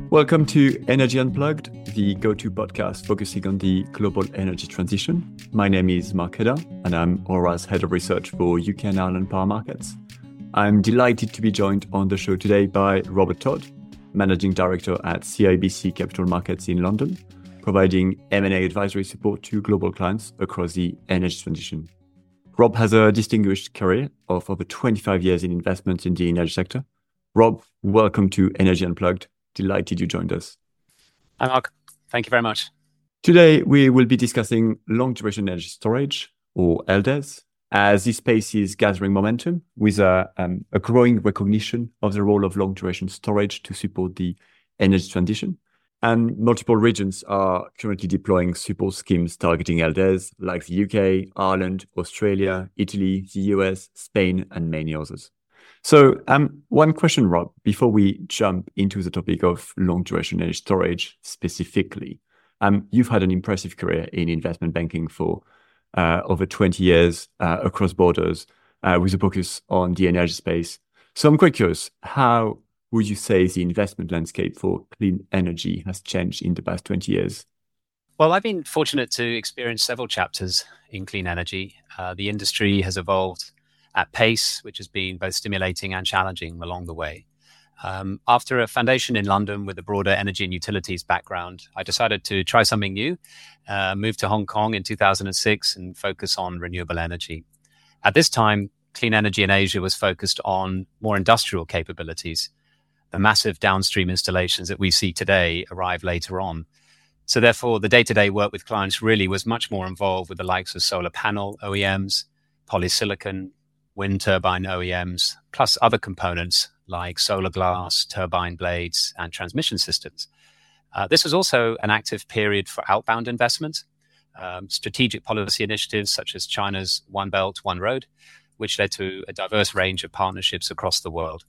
Welcome to Energy Unplugged, the go-to podcast focusing on the global energy transition. My name is Mark Hedda, and I'm Aura's Head of Research for UK and Ireland power markets. I'm delighted to be joined on the show today by Robert Todd, Managing Director at CIBC Capital Markets in London, providing M&A advisory support to global clients across the energy transition. Rob has a distinguished career of over 25 years in investments in the energy sector. Rob, welcome to Energy Unplugged. Delighted you joined us. Hi, Mark. Thank you very much. Today, we will be discussing long-duration energy storage, or LDES, as this space is gathering momentum with a growing recognition of the role of long-duration storage to support the energy transition. And multiple regions are currently deploying support schemes targeting LDES, like the UK, Ireland, Australia, Italy, the US, Spain, and many others. So one question, Rob, before we jump into the topic of long-duration energy storage specifically. You've had an impressive career in investment banking for over 20 years across borders with a focus on the energy space. So I'm quite curious, how would you say the investment landscape for clean energy has changed in the past 20 years? Well, I've been fortunate to experience several chapters in clean energy. The industry has evolved at pace, which has been both stimulating and challenging along the way. After a foundation in London with a broader energy and utilities background, I decided to try something new, moved to Hong Kong in 2006 and focus on renewable energy. At this time, clean energy in Asia was focused on more industrial capabilities. The massive downstream installations that we see today arrive later on. So therefore, the day-to-day work with clients really was much more involved with the likes of solar panel OEMs, polysilicon, wind turbine OEMs, plus other components like solar glass, turbine blades, and transmission systems. This was also an active period for outbound investment, strategic policy initiatives such as China's One Belt, One Road, which led to a diverse range of partnerships across the world.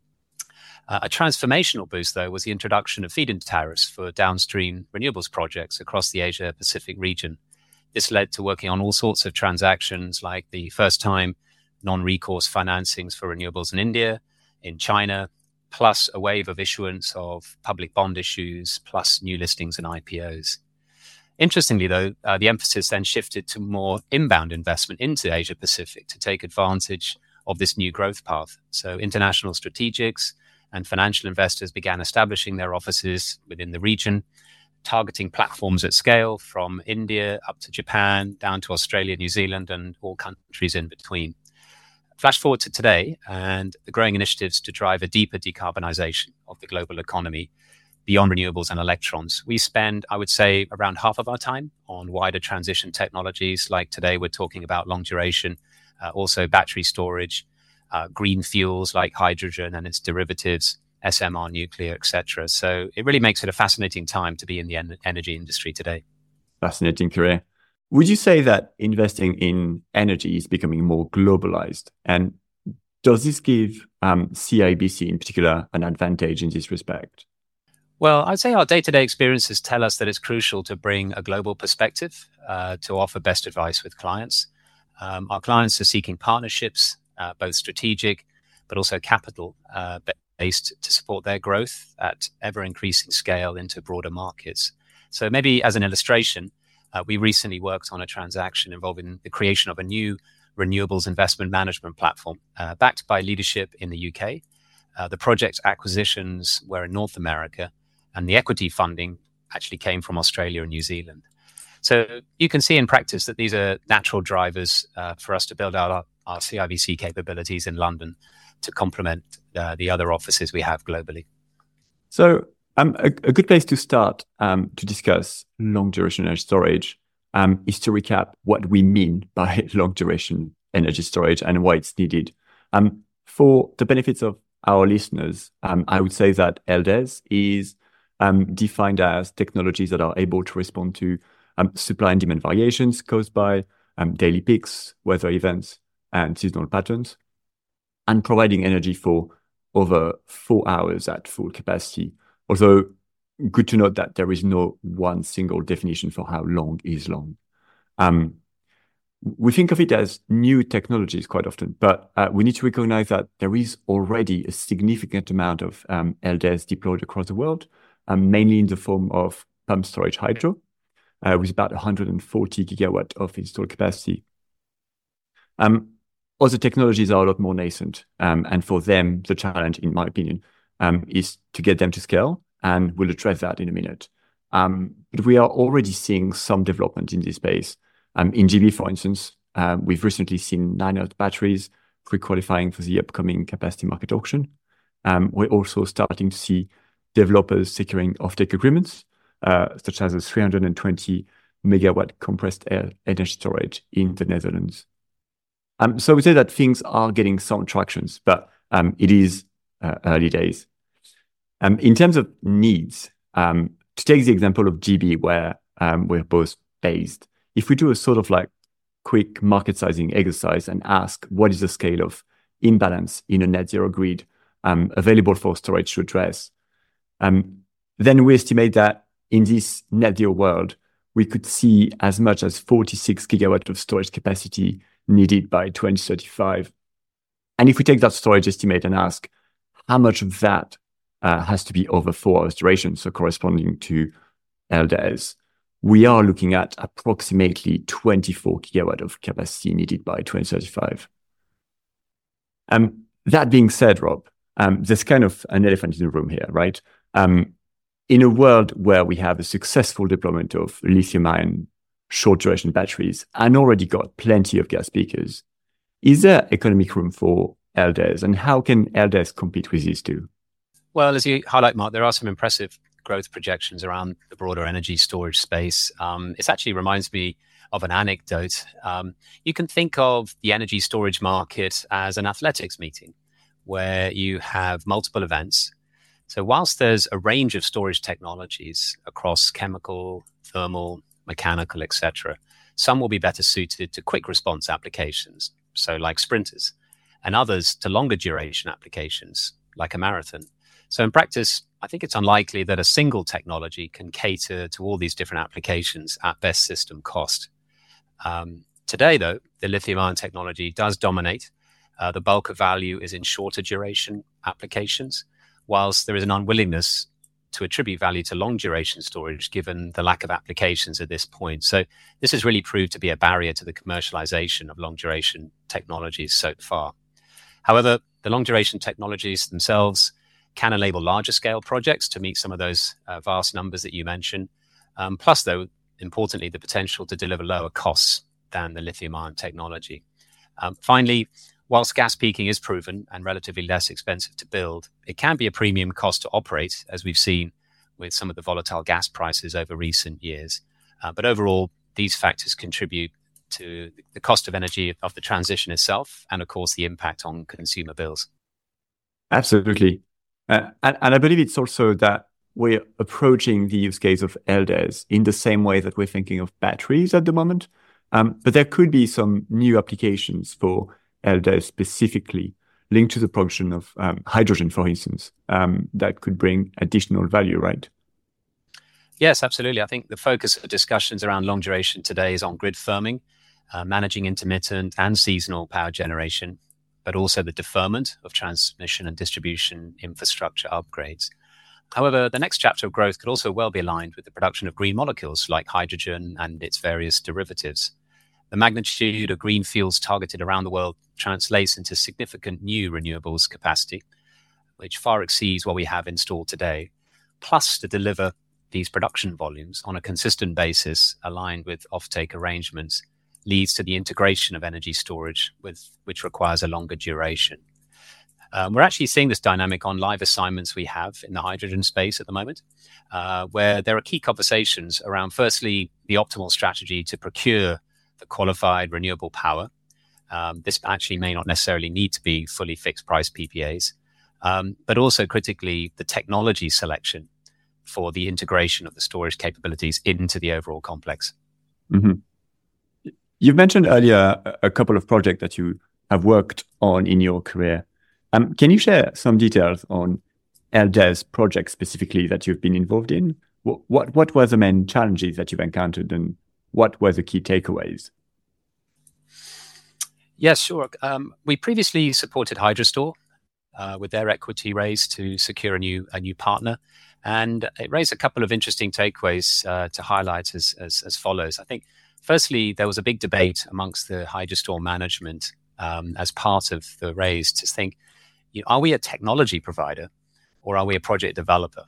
A transformational boost, though, was the introduction of feed-in tariffs for downstream renewables projects across the Asia-Pacific region. This led to working on all sorts of transactions like the first-time non-recourse financings for renewables in India, in China, plus a wave of issuance of public bond issues, plus new listings and IPOs. Interestingly, though, the emphasis then shifted to more inbound investment into Asia-Pacific to take advantage of this new growth path. So international strategics and financial investors began establishing their offices within the region, targeting platforms at scale from India up to Japan, down to Australia, New Zealand, and all countries in between. Flash forward to today and the growing initiatives to drive a deeper decarbonization of the global economy beyond renewables and electrons. We spend, I would say, around half of our time on wider transition technologies. Like today, we're talking about long duration, also battery storage, green fuels like hydrogen and its derivatives, SMR nuclear, etc. So it really makes it a fascinating time to be in the energy industry today. Fascinating career. Would you say that investing in energy is becoming more globalized? And does this give CIBC in particular an advantage in this respect? Well, I'd say our day-to-day experiences tell us that it's crucial to bring a global perspective to offer best advice with clients. Our clients are seeking partnerships, both strategic, but also capital based to support their growth at ever-increasing scale into broader markets. So maybe as an illustration, we recently worked on a transaction involving the creation of a new renewables investment management platform backed by leadership in the UK. The project acquisitions were in North America, and the equity funding actually came from Australia and New Zealand. So you can see in practice that these are natural drivers for us to build out our CIBC capabilities in London to complement the other offices we have globally. So a good place to start to discuss long-duration energy storage is to recap what we mean by long-duration energy storage and why it's needed. For the benefits of our listeners, I would say that LDES is defined as technologies that are able to respond to supply and demand variations caused by daily peaks, weather events, and seasonal patterns, and providing energy for over 4 hours at full capacity. Although, good to note that there is no one single definition for how long is long. We think of it as new technologies quite often, but we need to recognize that there is already a significant amount of LDES deployed across the world, mainly in the form of pump storage hydro, with about 140 gigawatt of installed capacity. Other technologies are a lot more nascent, and for them, the challenge, in my opinion, is to get them to scale, and we'll address that in a minute. But we are already seeing some development in this space. In GB, for instance, we've recently seen 9-volt batteries pre-qualifying for the upcoming capacity market auction. We're also starting to see developers securing offtake agreements, such as a 320 megawatt compressed air energy storage in the Netherlands. So I would say that things are getting some tractions, but it is early days. In terms of needs, to take the example of GB, where we're both based, if we do a sort of like quick market sizing exercise and ask what is the scale of imbalance in a net zero grid available for storage to address, then we estimate that in this net zero world, we could see as much as 46 gigawatt of storage capacity needed by 2035. And if we take that storage estimate and ask how much of that has to be over 4 hours duration, so corresponding to LDES, we are looking at approximately 24 gigawatt of capacity needed by 2035. That being said, Rob, there's kind of an elephant in the room here, right? In a world where we have a successful deployment of lithium-ion short-duration batteries and already got plenty of gas peakers, is there economic room for LDES, and how can LDES compete with these two? Well, as you highlight, Mark, there are some impressive growth projections around the broader energy storage space. It actually reminds me of an anecdote. You can think of the energy storage market as an athletics meeting where you have multiple events. So whilst there's a range of storage technologies across chemical, thermal, mechanical, etc., some will be better suited to quick response applications, so like sprinters, and others to longer duration applications, like a marathon. So in practice, I think it's unlikely that a single technology can cater to all these different applications at best system cost. Today, though, the lithium-ion technology does dominate. The bulk of value is in shorter duration applications, whilst there is an unwillingness to attribute value to long duration storage given the lack of applications at this point. So this has really proved to be a barrier to the commercialization of long duration technologies so far. However, the long duration technologies themselves can enable larger scale projects to meet some of those vast numbers that you mentioned. Plus, though, importantly, the potential to deliver lower costs than the lithium-ion technology. Finally, whilst gas peaking is proven and relatively less expensive to build, it can be a premium cost to operate, as we've seen with some of the volatile gas prices over recent years. But overall, these factors contribute to the cost of energy of the transition itself and, of course, the impact on consumer bills. Absolutely. And I believe it's also that we're approaching the use case of LDES in the same way that we're thinking of batteries at the moment. But there could be some new applications for LDES specifically linked to the production of hydrogen, for instance, that could bring additional value, right? Yes, absolutely. I think the focus of discussions around long duration today is on grid firming, managing intermittent and seasonal power generation, but also the deferment of transmission and distribution infrastructure upgrades. However, the next chapter of growth could also well be aligned with the production of green molecules like hydrogen and its various derivatives. The magnitude of green fields targeted around the world translates into significant new renewables capacity, which far exceeds what we have installed today. Plus, to deliver these production volumes on a consistent basis aligned with offtake arrangements leads to the integration of energy storage, which requires a longer duration. We're actually seeing this dynamic on live assignments we have in the hydrogen space at the moment, where there are key conversations around, firstly, the optimal strategy to procure the qualified renewable power. This actually may not necessarily need to be fully fixed price PPAs, but also critically the technology selection for the integration of the storage capabilities into the overall complex. Mm-hmm. You've mentioned earlier a couple of projects that you have worked on in your career. Can you share some details on LDES projects specifically that you've been involved in? What were the main challenges that you've encountered, and what were the key takeaways? Yes, sure. We previously supported Hydrostore, with their equity raise to secure a new partner. And it raised a couple of interesting takeaways to highlight as follows. I think, firstly, there was a big debate amongst the Hydrostore management as part of the raise to think, are we a technology provider or are we a project developer?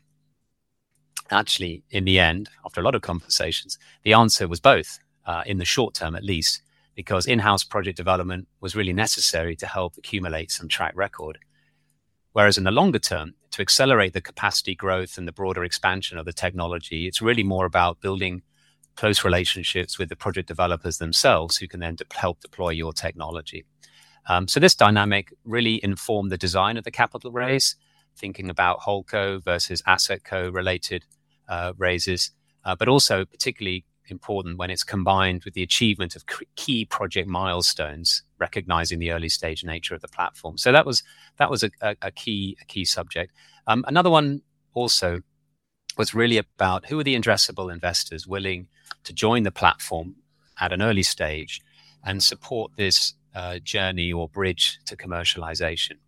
Actually, in the end, after a lot of conversations, the answer was both, in the short term at least, because in-house project development was really necessary to help accumulate some track record. Whereas in the longer term, to accelerate the capacity growth and the broader expansion of the technology, it's really more about building close relationships with the project developers themselves who can then help deploy your technology. So this dynamic really informed the design of the capital raise, thinking about holdco versus asset co related raises, but also particularly important when it's combined with the achievement of key project milestones, recognizing the early stage nature of the platform. So that was a key subject. Another one also was really about who are the addressable investors willing to join the platform at an early stage and support this journey or bridge to commercialization.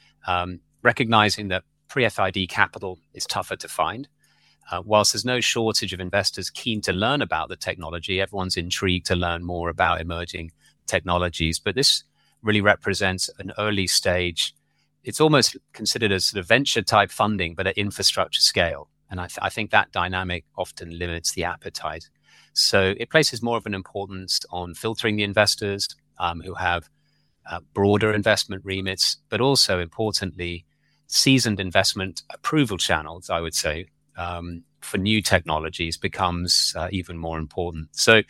Recognizing that pre-FID capital is tougher to find. Whilst there's no shortage of investors keen to learn about the technology, everyone's intrigued to learn more about emerging technologies. But this really represents an early stage. It's almost considered as sort of venture type funding, but at infrastructure scale. And I think that dynamic often limits the appetite. So it places more of an importance on filtering the investors who have broader investment remits, but also importantly, seasoned investment approval channels, I would say, for new technologies becomes even more important. So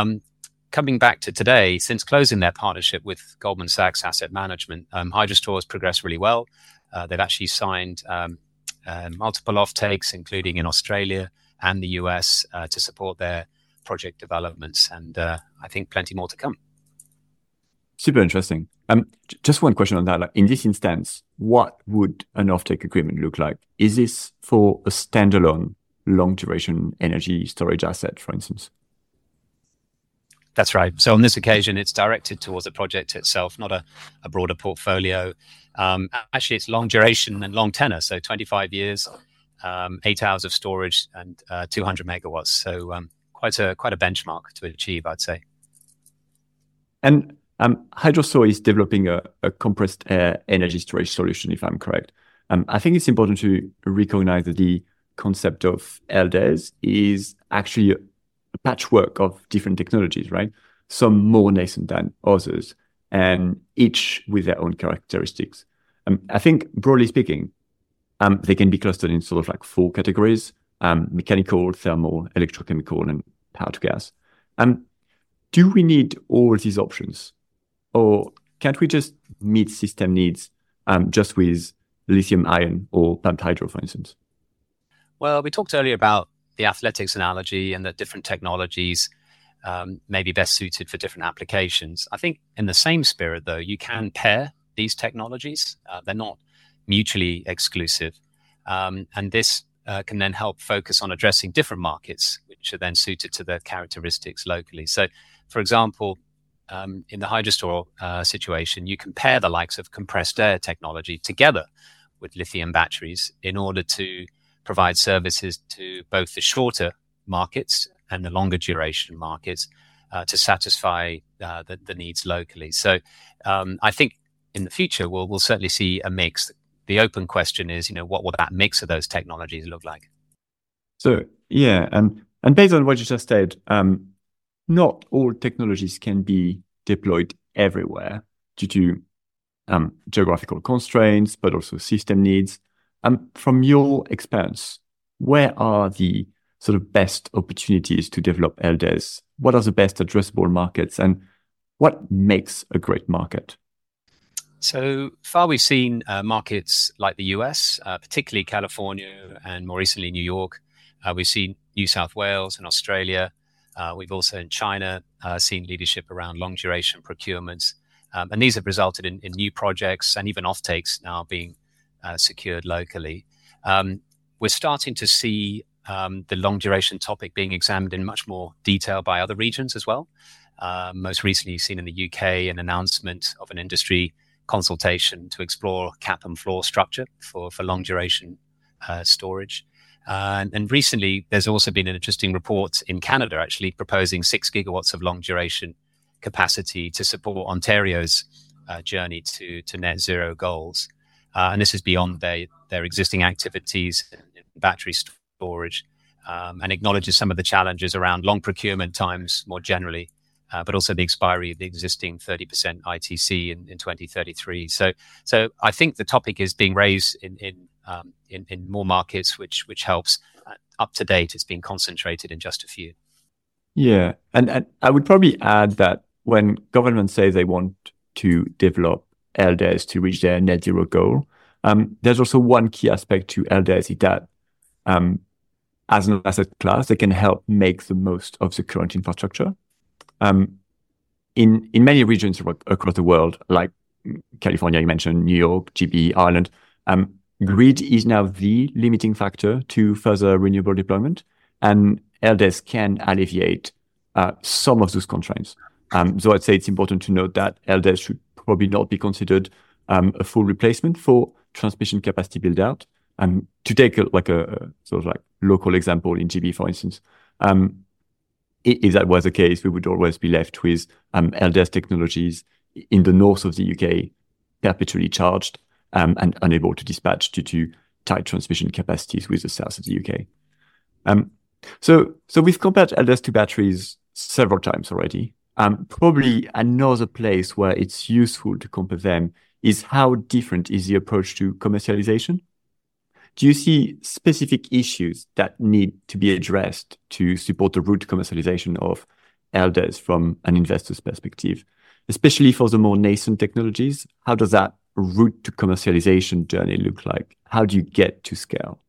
coming back to today, since closing their partnership with Goldman Sachs Asset Management, Hydrostore has progressed really well. They've actually signed multiple offtakes, including in Australia and the US, to support their project developments. And I think plenty more to come. Super interesting. Just one question on that. Like, in this instance, what would an offtake agreement look like? Is this for a standalone long duration energy storage asset, for instance? That's right. So on this occasion, it's directed towards the project itself, not a broader portfolio. Actually, it's long duration and long tenor. So 25 years, 8 hours of storage and 200 megawatts. So quite a benchmark to achieve, I'd say. And Hydrostore is developing a compressed air energy storage solution, if I'm correct. I think it's important to recognize that the concept of LDES is actually a patchwork of different technologies, right? Some more nascent than others, and each with their own characteristics. I think, broadly speaking, they can be clustered in sort of like 4 categories: mechanical, thermal, electrochemical, and power to gas. Do we need all these options? Or can't we just meet system needs just with lithium ion or pumped hydro, for instance? Well, we talked earlier about the athletics analogy and that different technologies may be best suited for different applications. I think in the same spirit, though, you can pair these technologies. They're not mutually exclusive. And this can then help focus on addressing different markets, which are then suited to their characteristics locally. So, for example, in the Hydrostore situation, you compare the likes of compressed air technology together with lithium batteries in order to provide services to both the shorter markets and the longer duration markets to satisfy the needs locally. So I think in the future, we'll certainly see a mix. The open question is, what will that mix of those technologies look like? So, yeah, and based on what you just said, not all technologies can be deployed everywhere due to geographical constraints, but also system needs. From your experience, where are the sort of best opportunities to develop LDES? What are the best addressable markets, and what makes a great market? So far, we've seen markets like the US, particularly California, and more recently New York. We've seen New South Wales and Australia. We've also in China seen leadership around long duration procurements. And these have resulted in new projects and even offtakes now being secured locally. We're starting to see the long duration topic being examined in much more detail by other regions as well. Most recently, you've seen in the UK an announcement of an industry consultation to explore cap and floor structure for long duration storage. And recently, there's also been an interesting report in Canada, actually proposing 6 gigawatts of long duration capacity to support Ontario's journey to net zero goals. And this is beyond their existing activities in battery storage, and acknowledges some of the challenges around long procurement times more generally, but also the expiry of the existing 30% ITC in 2033. So I think the topic is being raised in more markets, which helps. Up to date, it's been concentrated in just a few. Yeah, and I would probably add that when governments say they want to develop LDES to reach their net zero goal, there's also one key aspect to LDES is that as an asset class, they can help make the most of the current infrastructure. In many regions across the world, like California, you mentioned, New York, GB, Ireland, grid is now the limiting factor to further renewable deployment, and LDES can alleviate some of those constraints. So I'd say it's important to note that LDES should probably not be considered a full replacement for transmission capacity build out. To take a sort of like local example in GB, for instance, if that was the case, we would always be left with LDES technologies in the north of the UK perpetually charged and unable to dispatch due to tight transmission capacities with the south of the UK. So we've compared LDES to batteries several times already. Probably another place where it's useful to compare them is how different is the approach to commercialization. Do you see specific issues that need to be addressed to support the route to commercialization of LDES from an investor's perspective, especially for the more nascent technologies? How does that route to commercialization journey look like? How do you get to scale?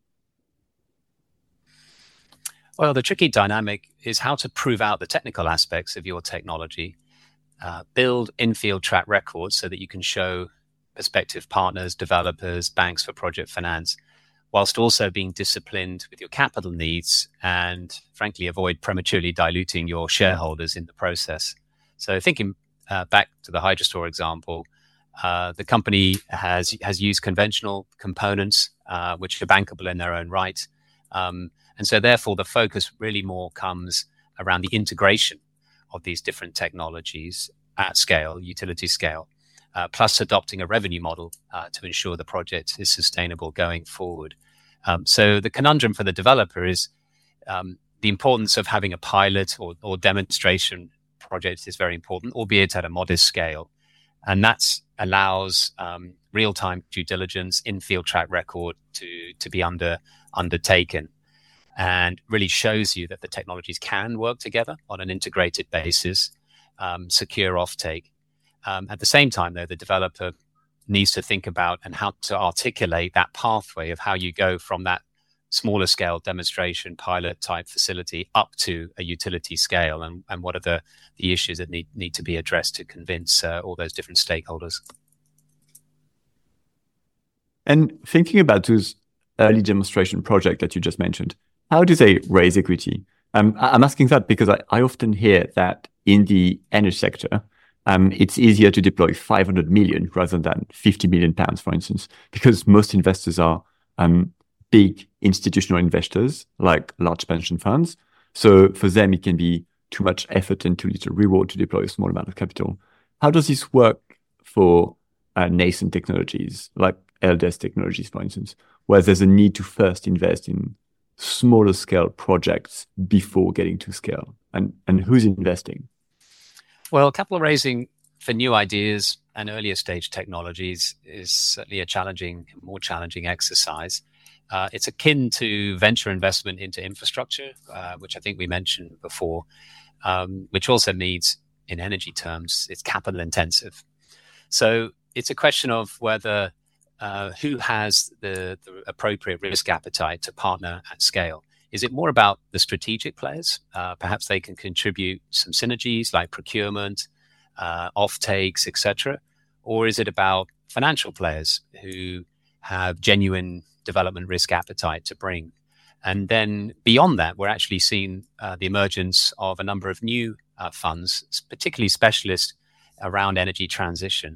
Well, the tricky dynamic is how to prove out the technical aspects of your technology, build in-field track records so that you can show prospective partners, developers, banks for project finance, whilst also being disciplined with your capital needs and, frankly, avoid prematurely diluting your shareholders in the process. So thinking back to the Hydrostor example, the company has used conventional components, which are bankable in their own right. And so therefore, the focus really more comes around the integration of these different technologies at scale, utility scale, plus adopting a revenue model to ensure the project is sustainable going forward. So the conundrum for the developer is the importance of having a pilot or demonstration project is very important, albeit at a modest scale. And that allows real-time due diligence, in-field track record to be undertaken, and really shows you that the technologies can work together on an integrated basis, secure offtake. At the same time, though, the developer needs to think about and how to articulate that pathway of how you go from that smaller scale demonstration pilot type facility up to a utility scale, and what are the issues that need to be addressed to convince all those different stakeholders. And thinking about those early demonstration projects that you just mentioned, how do they raise equity? I'm asking that because I often hear that in the energy sector, it's easier to deploy 500 million rather than 50 million pounds, for instance, because most investors are big institutional investors like large pension funds. So for them, it can be too much effort and too little reward to deploy a small amount of capital. How does this work for nascent technologies like LDES technologies, for instance, where there's a need to first invest in smaller scale projects before getting to scale? And who's investing? Well, capital raising for new ideas and earlier stage technologies is certainly a more challenging exercise. It's akin to venture investment into infrastructure, which I think we mentioned before, which also means, in energy terms, it's capital intensive. So it's a question of whether who has the appropriate risk appetite to partner at scale. Is it more about the strategic players? Perhaps they can contribute some synergies like procurement, offtakes, etc. Or is it about financial players who have genuine development risk appetite to bring? And then beyond that, we're actually seeing the emergence of a number of new funds, particularly specialists around energy transition,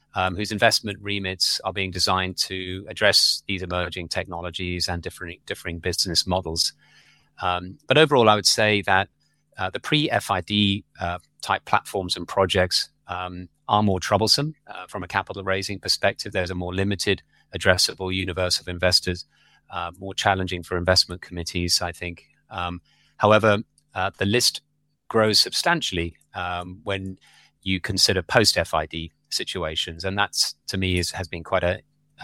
whose investment remits are being designed to address these emerging technologies and differing business models. But overall, I would say that the pre-FID type platforms and projects are more troublesome from a capital raising perspective. There's a more limited addressable universe of investors, more challenging for investment committees, I think. However, the list grows substantially when you consider post-FID situations. And that's, to me, has been quite a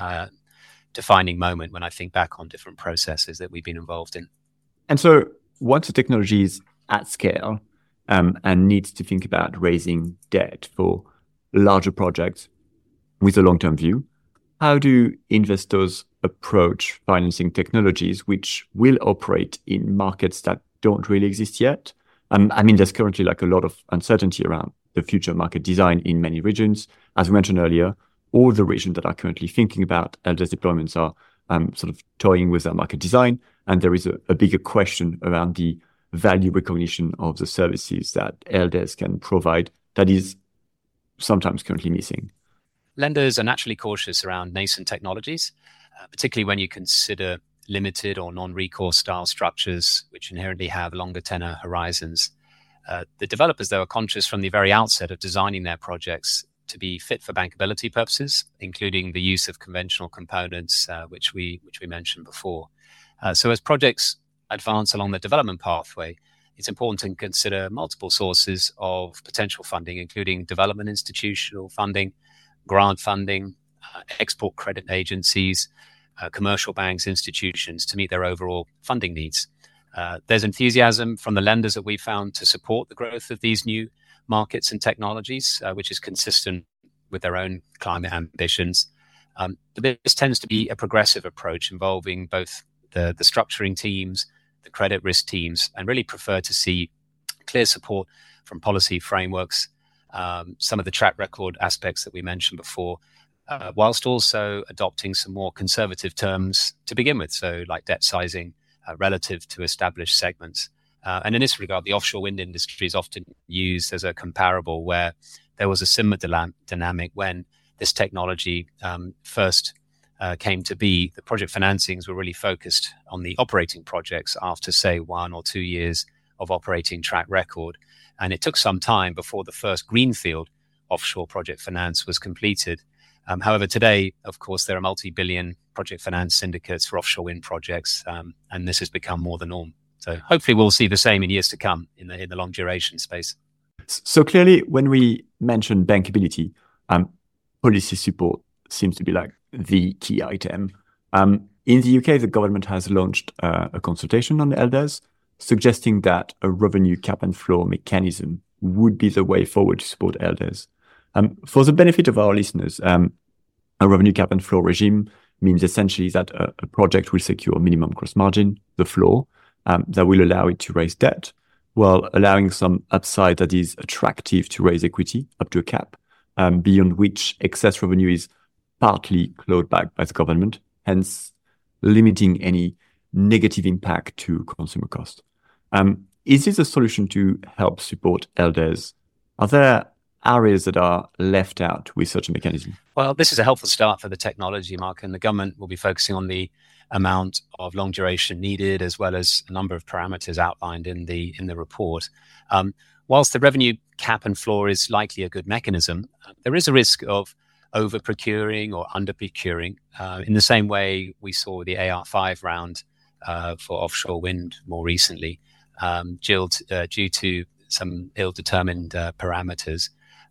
defining moment when I think back on different processes that we've been involved in. And so once the technology is at scale and needs to think about raising debt for larger projects with a long-term view, how do investors approach financing technologies which will operate in markets that don't really exist yet? I mean, there's currently like a lot of uncertainty around the future market design in many regions. As we mentioned earlier, all the regions that are currently thinking about LDES deployments are sort of toying with their market design. And there is a bigger question around the value recognition of the services that LDES can provide that is sometimes currently missing. Lenders are naturally cautious around nascent technologies, particularly when you consider limited or non-recourse style structures, which inherently have longer tenor horizons. The developers, though, are conscious from the very outset of designing their projects to be fit for bankability purposes, including the use of conventional components, which we mentioned before. So as projects advance along the development pathway, it's important to consider multiple sources of potential funding, including development institutional funding, grant funding, export credit agencies, commercial banks, institutions to meet their overall funding needs. There's enthusiasm from the lenders that we found to support the growth of these new markets and technologies, which is consistent with their own climate ambitions. But this tends to be a progressive approach involving both the structuring teams, the credit risk teams, and really prefer to see clear support from policy frameworks, some of the track record aspects that we mentioned before, whilst also adopting some more conservative terms to begin with, so like debt sizing relative to established segments. And in this regard, the offshore wind industry is often used as a comparable where there was a similar dynamic when this technology first came to be. The project financings were really focused on the operating projects after, say, 1 or 2 years of operating track record. And it took some time before the first greenfield offshore project finance was completed. However, today, of course, there are multi-billion project finance syndicates for offshore wind projects, and this has become more the norm. So hopefully we'll see the same in years to come in the long duration space. So clearly, when we mention bankability, policy support seems to be like the key item. In the UK, the government has launched a consultation on the LDES, suggesting that a revenue cap and floor mechanism would be the way forward to support LDES. For the benefit of our listeners, a revenue cap and floor regime means essentially that a project will secure a minimum gross margin, the floor, that will allow it to raise debt, while allowing some upside that is attractive to raise equity up to a cap, beyond which excess revenue is partly clawed back by the government, hence limiting any negative impact to consumer cost. Is this a solution to help support LDES? Are there areas that are left out with such a mechanism? Well, this is a helpful start for the technology, Mark, and the government will be focusing on the amount of long duration needed, as well as a number of parameters outlined in the report. Whilst the revenue cap and floor is likely a good mechanism, there is a risk of over procuring or under procuring, in the same way we saw the AR5 round for offshore wind more recently, due to some ill-determined parameters.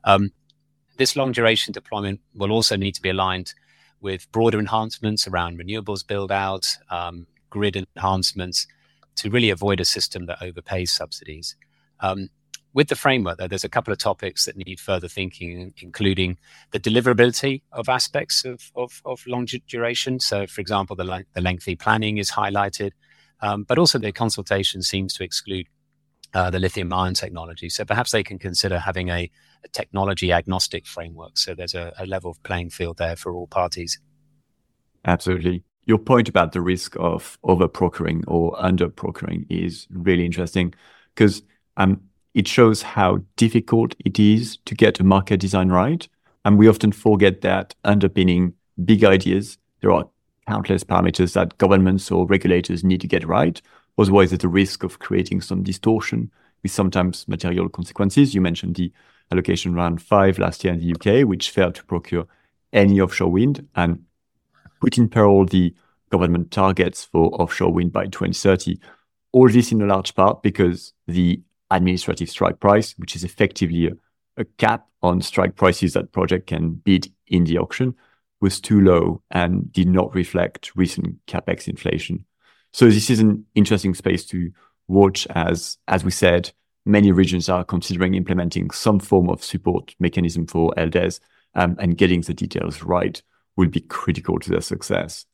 This long duration deployment will also need to be aligned with broader enhancements around renewables build out, grid enhancements, to really avoid a system that overpays subsidies. With the framework, though, there's a couple of topics that need further thinking, including the deliverability of aspects of long duration. So, for example, the lengthy planning is highlighted, but also the consultation seems to exclude the lithium-ion technology. So perhaps they can consider having a technology agnostic framework. So there's a level of playing field there for all parties. Absolutely. Your point about the risk of over-procuring or under-procuring is really interesting because it shows how difficult it is to get a market design right. And we often forget that underpinning big ideas, there are countless parameters that governments or regulators need to get right. Otherwise, there's a risk of creating some distortion with sometimes material consequences. You mentioned the allocation round 5 last year in the UK, which failed to procure any offshore wind and put in peril the government targets for offshore wind by 2030. All this in a large part because the administrative strike price, which is effectively a cap on strike prices that project can bid in the auction, was too low and did not reflect recent capex inflation. So this is an interesting space to watch as we said, many regions are considering implementing some form of support mechanism for LDES, and getting the details right will be critical to their success.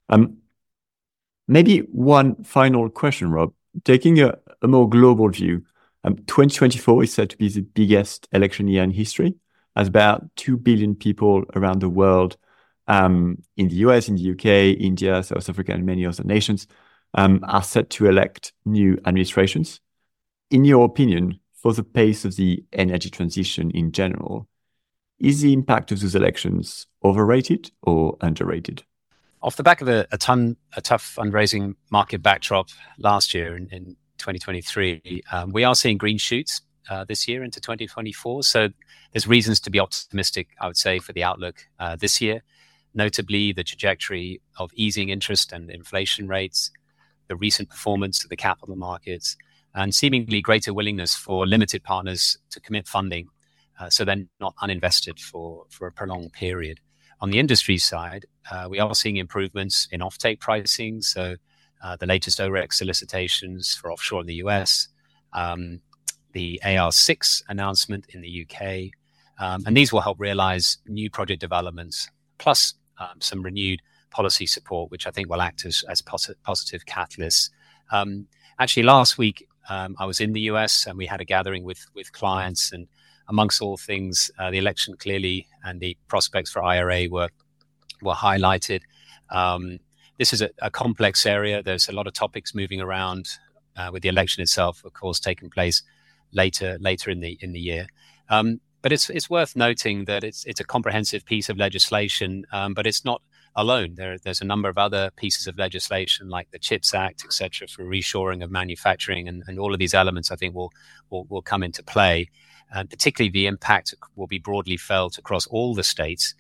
Maybe one final question, Rob. Taking a more global view, 2024 is said to be the biggest election year in history, as about 2 billion people around the world, in the US, in the UK, India, South Africa, and many other nations, are set to elect new administrations. In your opinion, for the pace of the energy transition in general, is the impact of those elections overrated or underrated? Off the back of a tough fundraising market backdrop last year in 2023, we are seeing green shoots this year into 2024. So there's reasons to be optimistic, I would say, for the outlook this year, notably the trajectory of easing interest and inflation rates, the recent performance of the capital markets, and seemingly greater willingness for limited partners to commit funding, so they're not uninvested for a prolonged period. On the industry side, we are seeing improvements in offtake pricing. So the latest OREX solicitations for offshore in the US, the AR6 announcement in the UK, and these will help realize new project developments, plus some renewed policy support, which I think will act as positive catalysts. Actually, last week, I was in the US and we had a gathering with clients, and amongst all things, the election clearly and the prospects for IRA were highlighted. This is a complex area. There's a lot of topics moving around, with the election itself, of course, taking place later in the year. But it's worth noting that it's a comprehensive piece of legislation, but it's not alone. There's a number of other pieces of legislation like the CHIPS Act, etc., for reshoring of manufacturing, and all of these elements I think will come into play. And particularly the impact will be broadly felt across all the states,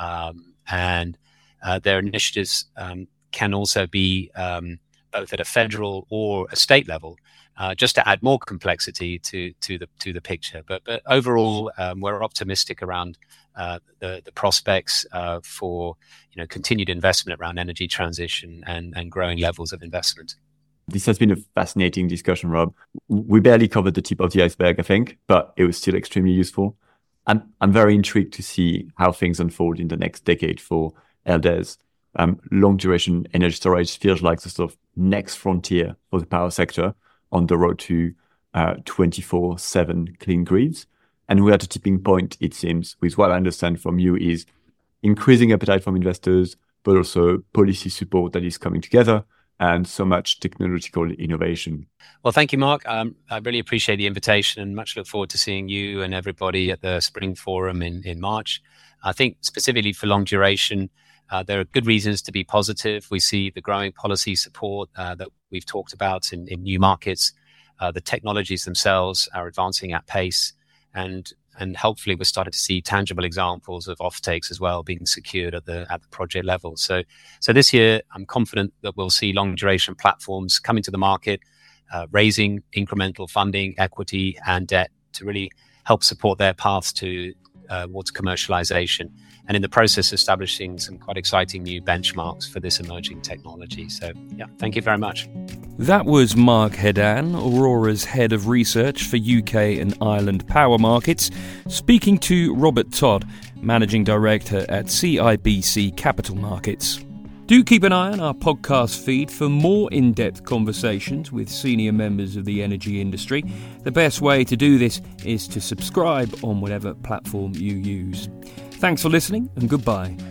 and their initiatives can also be both at a federal or a state level, just to add more complexity to the picture. But overall, we're optimistic around the prospects for continued investment around energy transition and growing levels of investment. This has been a fascinating discussion, Rob. We barely covered the tip of the iceberg, I think, but it was still extremely useful. I'm very intrigued to see how things unfold in the next decade for LDES. Long duration energy storage feels like the sort of next frontier for the power sector on the road to 24/7 clean grids. And we're at a tipping point, it seems, with what I understand from you is increasing appetite from investors, but also policy support that is coming together, and so much technological innovation. Well, thank you, Mark. I really appreciate the invitation and much look forward to seeing you and everybody at the Spring Forum in March. I think specifically for long duration, there are good reasons to be positive. We see the growing policy support that we've talked about in new markets. The technologies themselves are advancing at pace, and hopefully we're starting to see tangible examples of offtakes as well being secured at the project level. So this year, I'm confident that we'll see long duration platforms coming to the market, raising incremental funding, equity, and debt to really help support their paths towards commercialization, and in the process establishing some quite exciting new benchmarks for this emerging technology. So yeah, thank you very much. That was Mark Hedan, Aurora's Head of Research for UK and Ireland Power Markets, speaking to Robert Todd, Managing Director at CIBC Capital Markets. Do keep an eye on our podcast feed for more in-depth conversations with senior members of the energy industry. The best way to do this is to subscribe on whatever platform you use. Thanks for listening, and goodbye.